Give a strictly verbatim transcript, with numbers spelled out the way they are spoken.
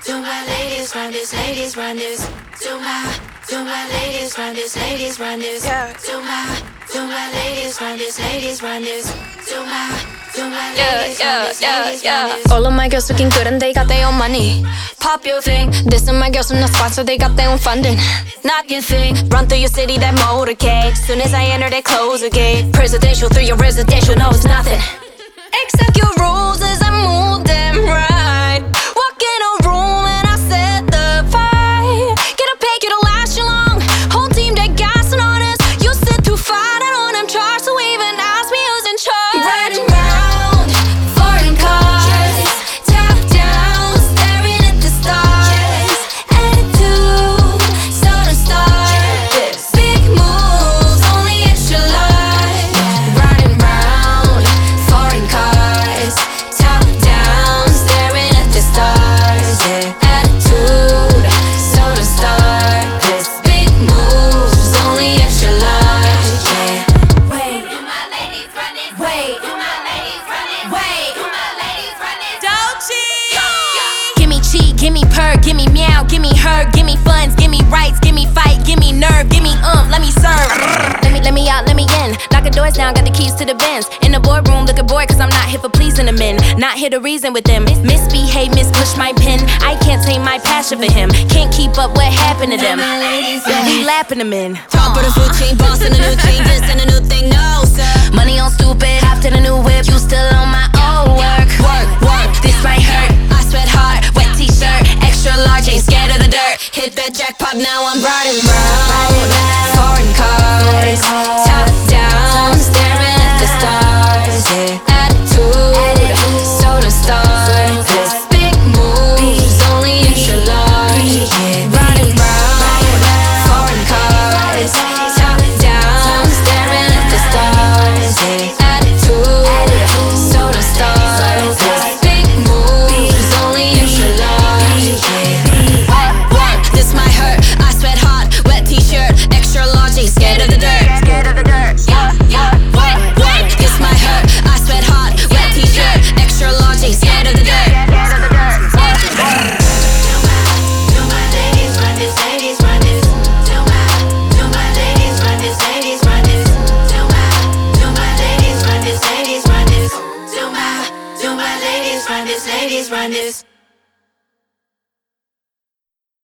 to my ladies run this, ladies run this. To my, to my ladies run this, ladies run this. Yeah. To my, to my ladies run this, ladies run this. To my, to my Yeah, ladies yeah, run this, yeah, ladies yeah. run this. All of my girls looking good and they got their own money. Pop your thing. This and my girls from the spot, so they got their own funding. Not your thing. Run through your city, that motorcade. Soon as I enter, they close the gate. Presidential through your residential, no, it's nothing. Accept your rules as I move them right. Walk in a room and I set the vibe. Get a pick, it'll last you long. Whole team, they gassing on us. You sit too far, I on them charts, so even ask me who's in charge. Riding round, foreign cars, top down, staring at the stars. Attitude, so to start. Big moves, only extra large. Riding round, foreign cars, top down, staring at the stars. Attitude, so to start. Big moves, only extra large. Wait, my ladies running. Wait, my ladies running. Wait, my ladies running. Gimme cheat, gimme purr, gimme meow, gimme her, gimme funds, gimme rights, gimme fight, gimme nerve, gimme um, let me serve. Let me, let me out, let me in. Knocking doors down, got the keys to the Benz. In the boardroom, looking bored, cause I'm not here for pleasing the men. Not here to reason with them. Misbehave, mispush my pen. I can't tame my passion for him. Can't keep up what happened to them. Yeah, he lapping them in. Top of the food chain, boss in a new chain, this and a new thing, no sir. Money on stupid, hopped in a new whip. You still on my old work. Work, work, This might hurt. I sweat hard, wet t-shirt, extra large, ain't scared of the dirt. Hit that jackpot, now I'm riding